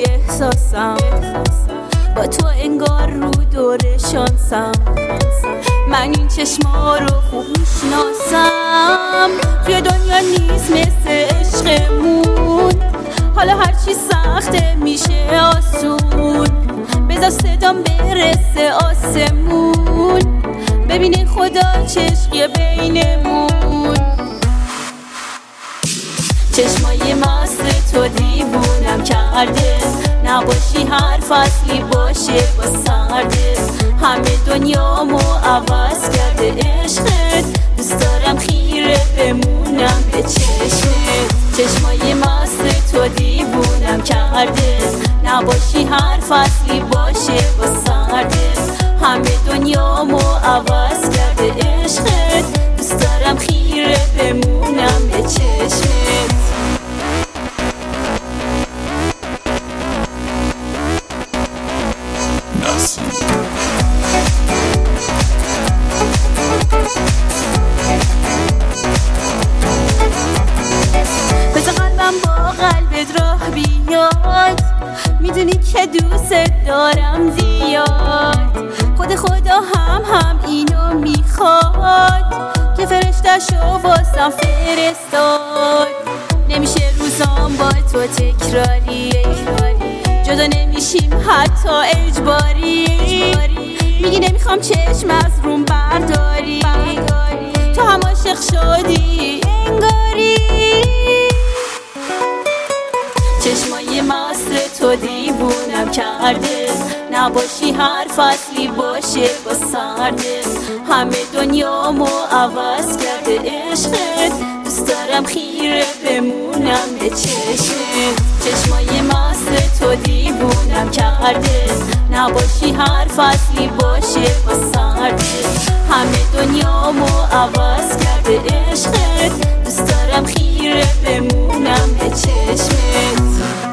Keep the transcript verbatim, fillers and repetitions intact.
احساسم، با تو انگار رو دور شانسم. من این چشما رو خوب میشناسم، توی دنیا نیست مثل عشقمون. حالا هرچی سخته میشه آسون، بذار صدام برسه آسمون، ببینه خدا چشقیه بینمون. چشمای مست تو دیوونم کرده، نباشی هر فصلی باشه با سرده. همه دنیامو عوض کرده عشقت، دوست دارم خیره بمونم به چشمت. چشمای مست تو دیوونم کرده، نباشی هر فصلی باشه با سرده. همه دنیامو عوض کرده عشقت، دوست دارم خیره بمونم به چشمت. بذار قلبم با قلبت راه بیاد، میدونی که دوست دارم زیاد. خود خدا هم هم اینو میخواد که فرشته‌شو واسم فرستاد. نمیشه روزام با تو تکراری، جدا نمیشیم حتی اجباری. میگی نمیخوام چشم از روم برداری، تو هم عاشق شدی انگاری. چشمای مست تو دیوونم کرده، نباشی هر فصلی باشه با سرده. همه دنیامو عوض کرده عشقت، دوست دارم خیره بمونم به چشمت. چشمای مست تو دیوونم کرده، نباشی هر فصلی باشه با سرده. همه دنیامو عوض کرده عشقت، دوست دارم خیره بمونم به چشمت.